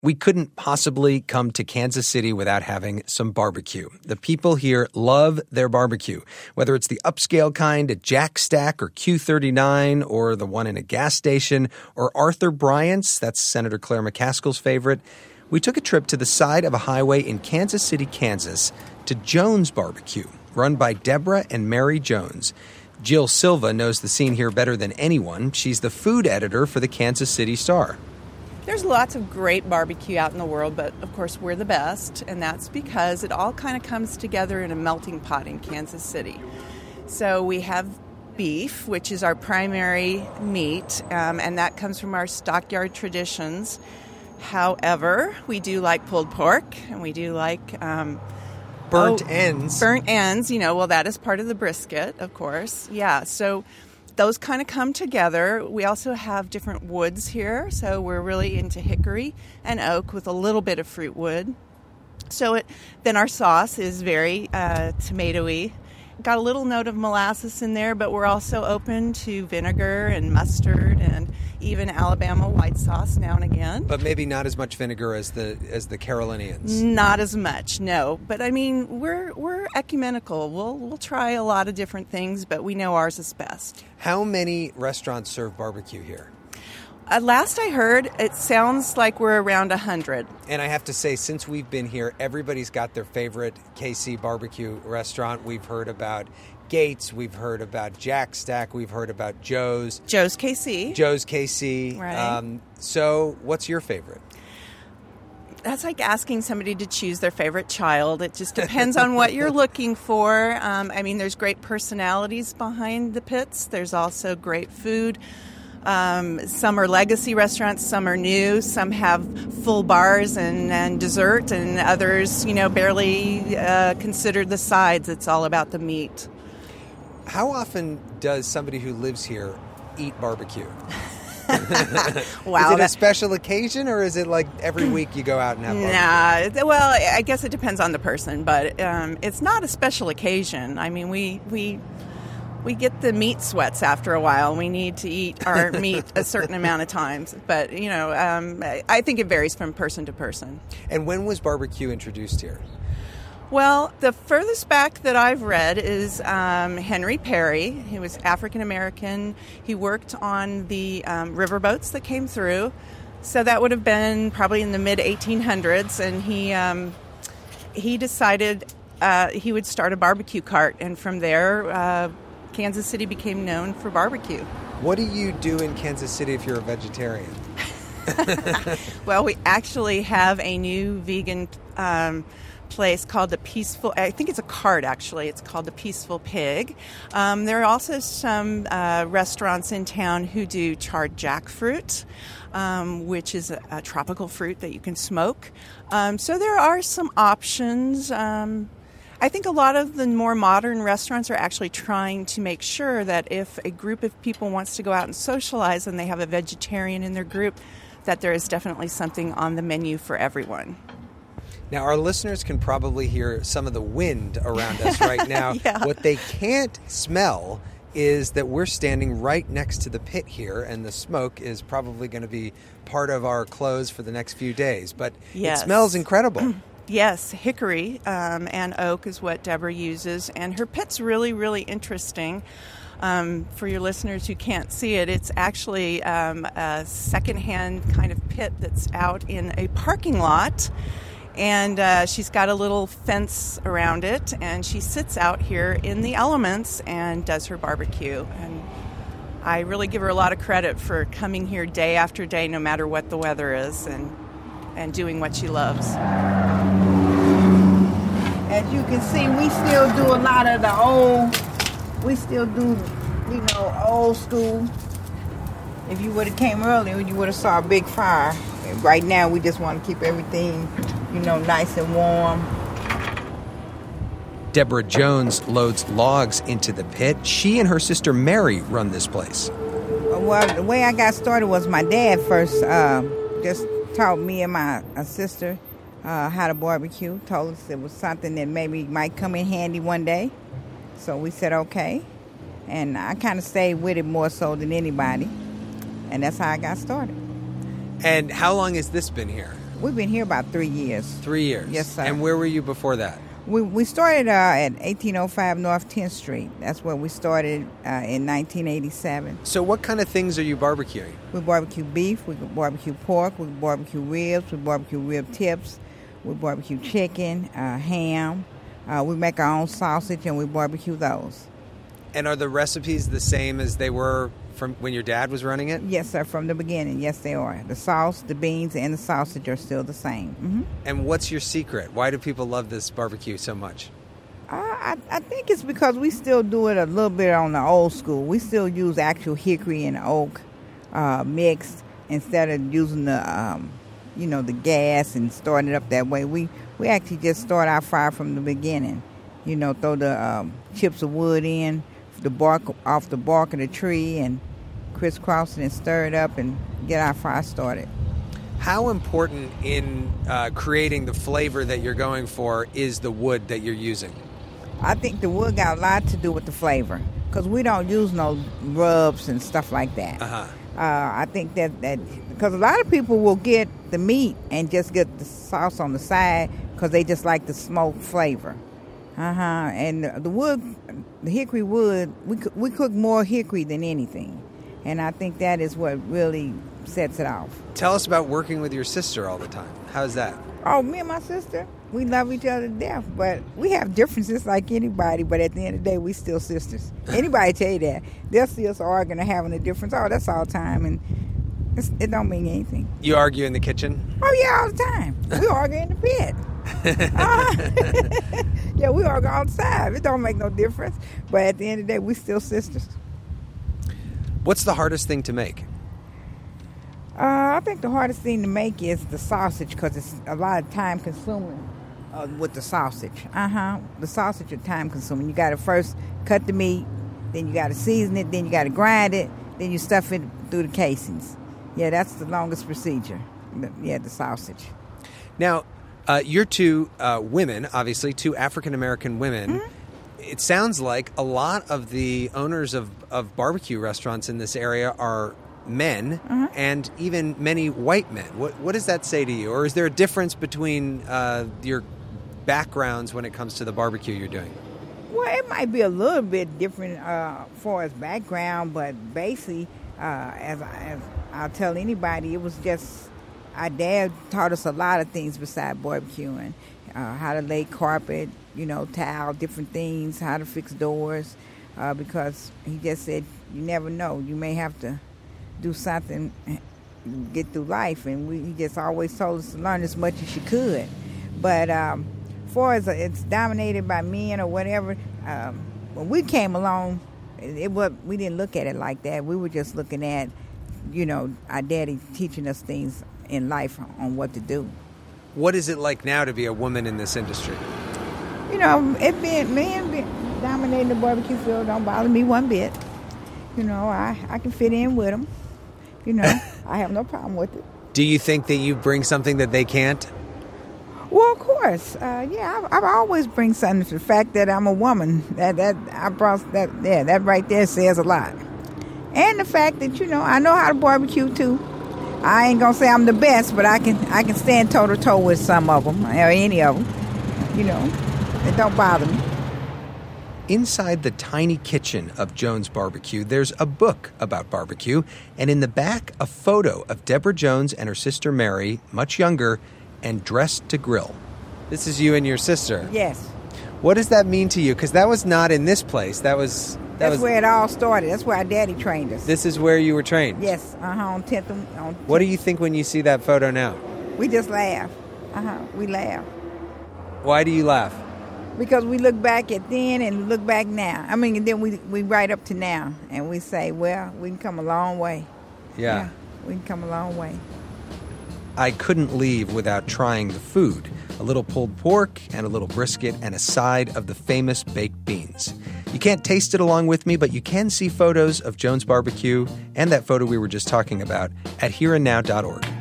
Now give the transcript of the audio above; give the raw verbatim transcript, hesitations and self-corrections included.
We couldn't possibly come to Kansas City without having some barbecue. The people here love their barbecue, whether it's the upscale kind at Jack Stack or Q thirty-nine or the one in a gas station or Arthur Bryant's, that's Senator Claire McCaskill's favorite. We took a trip to the side of a highway in Kansas City, Kansas, to Jones Barbecue, run by Deborah and Mary Jones. Jill Silva knows the scene here better than anyone. She's the food editor for the Kansas City Star. There's lots of great barbecue out in the world, but of course we're the best, and that's because it all kind of comes together in a melting pot in Kansas City. So we have beef, which is our primary meat, um, and that comes from our stockyard traditions. However, we do like pulled pork, and we do like um, burnt oh, ends. Burnt ends, you know, well, that is part of the brisket, of course. Yeah, so those kind of come together. We also have different woods here, so we're really into hickory and oak with a little bit of fruit wood. So it, then our sauce is very uh, tomatoey. Got a little note of molasses in there, but we're also open to vinegar and mustard and even Alabama white sauce now and again. But maybe not as much vinegar as the as the Carolinians. Not as much, no. But I mean, we're we're ecumenical. We'll we'll try a lot of different things, but we know ours is best. How many restaurants serve barbecue here? Uh, last I heard, it sounds like we're around one hundred. And I have to say, since we've been here, everybody's got their favorite K C barbecue restaurant. We've heard about Gates, we've heard about Jack Stack, we've heard about Joe's. Joe's K C. Joe's K C. Right. Um, so what's your favorite? That's like asking somebody to choose their favorite child. It just depends on what you're looking for. Um, I mean, there's great personalities behind the pits. There's also great food. Um, some are legacy restaurants, some are new, some have full bars and, and dessert, and others, you know, barely uh, consider the sides. It's all about the meat. How often does somebody who lives here eat barbecue? Wow, is it that, a special occasion, or is it like every week you go out and have barbecue? Nah, well, I guess it depends on the person, but um, it's not a special occasion. I mean, we we we get the meat sweats after a while. We need to eat our meat a certain amount of times, but you know, um, I think it varies from person to person. And when was barbecue introduced here? Well, the furthest back that I've read is um, Henry Perry. He was African-American. He worked on the um, riverboats that came through. So that would have been probably in the mid eighteen hundreds. And he um, he decided uh, he would start a barbecue cart. And from there, uh, Kansas City became known for barbecue. What do you do in Kansas City if you're a vegetarian? Well, we actually have a new vegan um place called the Peaceful, I think it's a cart actually, it's called the Peaceful Pig. Um, there are also some uh, restaurants in town who do charred jackfruit, um, which is a, a tropical fruit that you can smoke. Um, so there are some options. Um, I think a lot of the more modern restaurants are actually trying to make sure that if a group of people wants to go out and socialize and they have a vegetarian in their group, that there is definitely something on the menu for everyone. Now, our listeners can probably hear some of the wind around us right now. Yeah. What they can't smell is that we're standing right next to the pit here, and the smoke is probably going to be part of our clothes for the next few days. But yes. It smells incredible. Yes, hickory um, and oak is what Deborah uses, and her pit's really, really interesting. Um, for your listeners who can't see it, it's actually um, a secondhand kind of pit that's out in a parking lot. And uh, she's got a little fence around it, and she sits out here in the elements and does her barbecue. And I really give her a lot of credit for coming here day after day, no matter what the weather is, and and doing what she loves. As you can see, we still do a lot of the old, we still do, you know, old school. If you would have came earlier, you would have saw a big fire. Right now, we just want to keep everything, you know, nice and warm. Deborah Jones loads logs into the pit. She and her sister Mary run this place. Well, the way I got started was my dad first uh, just taught me and my uh, sister uh, how to barbecue. Told us it was something that maybe might come in handy one day. So we said, okay. And I kind of stayed with it more so than anybody. And that's how I got started. And how long has this been here? we've been here about three years. Three years? Yes, sir. And where were you before that? We we started uh, at eighteen oh five North tenth Street. That's where we started uh, in nineteen eighty-seven. So what kind of things are you barbecuing? We barbecue beef, we barbecue pork, we barbecue ribs, we barbecue rib tips, we barbecue chicken, uh, ham. Uh, we make our own sausage and we barbecue those. And are the recipes the same as they were from when your dad was running it? Yes, sir, from the beginning. Yes, they are. The sauce, the beans, and the sausage are still the same. Mm-hmm. And what's your secret? Why do people love this barbecue so much? Uh, I, I think it's because we still do it a little bit on the old school. We still use actual hickory and oak uh, mixed instead of using the, um, you know, the gas and starting it up that way. We we actually just start our fire from the beginning. You know, throw the um, chips of wood in, the bark off the bark of the tree, and crisscross it and stir it up and get our fire started. How important in uh, creating the flavor that you're going for is the wood that you're using? I think the wood got a lot to do with the flavor because we don't use no rubs and stuff like that. Uh-huh. Uh, I think that, that because a lot of people will get the meat and just get the sauce on the side because they just like the smoke flavor. Uh-huh. And the wood, the hickory wood, we we cook more hickory than anything. And I think that is what really sets it off. Tell us about working with your sister all the time. How's that? Oh, me and my sister, we love each other to death. But we have differences like anybody. But at the end of the day, we still sisters. Anybody tell you that. They'll see us arguing or having a difference. Oh, that's all the time. And it's, it don't mean anything. You argue in the kitchen? Oh, yeah, all the time. We argue in the pit. uh, yeah, we argue all the time. It don't make no difference. But at the end of the day, we still sisters. What's the hardest thing to make? Uh, I think the hardest thing to make is the sausage because it's a lot of time consuming uh, with the sausage. Uh-huh. The sausage is time consuming. You got to first cut the meat, then you got to season it, then you got to grind it, then you stuff it through the casings. Yeah, that's the longest procedure. Yeah, the sausage. Now, uh, you're two uh, women, obviously, two African-American women. Mm-hmm. It sounds like a lot of the owners of, of barbecue restaurants in this area are men, uh-huh. and even many white men. What what does that say to you? Or is there a difference between uh, your backgrounds when it comes to the barbecue you're doing? Well, it might be a little bit different uh, for his background, but basically, uh, as, I, as I'll tell anybody, it was just our dad taught us a lot of things besides barbecuing. Uh, how to lay carpet, you know, tile, different things, how to fix doors, uh, because he just said, you never know. You may have to do something, get through life, and we, he just always told us to learn as much as you could. But um, as far as it's dominated by men or whatever, um, when we came along, it, it was, we didn't look at it like that. We were just looking at, you know, our daddy teaching us things in life on what to do. What is it like now to be a woman in this industry? You know, it being men being dominating the barbecue field don't bother me one bit. You know, I, I can fit in with them. You know, I have no problem with it. Do you think that you bring something that they can't? Well, of course. Uh, yeah, I, I always bring something to the fact that I'm a woman. That that I brought that. Yeah, that right there says a lot. And the fact that you know I know how to barbecue too. I ain't gonna say I'm the best, but I can I can stand toe to toe with some of them or any of them. You know, it don't bother me. Inside the tiny kitchen of Jones Barbecue, there's a book about barbecue, and in the back, a photo of Deborah Jones and her sister Mary, much younger, and dressed to grill. This is you and your sister. Yes. What does that mean to you? Because that was not in this place. That was... That That's was, where it all started. That's where our daddy trained us. This is where you were trained? Yes, uh-huh, on tenth. On tenth. What do you think when you see that photo now? We just laugh. Uh-huh, we laugh. Why do you laugh? Because we look back at then and look back now. I mean, and then we we right up to now, and we say, well, we can come a long way. Yeah. yeah we can come a long way. I couldn't leave without trying the food. A little pulled pork and a little brisket and a side of the famous baked beans. You can't taste it along with me, but you can see photos of Jones Barbecue and that photo we were just talking about at here and now dot org.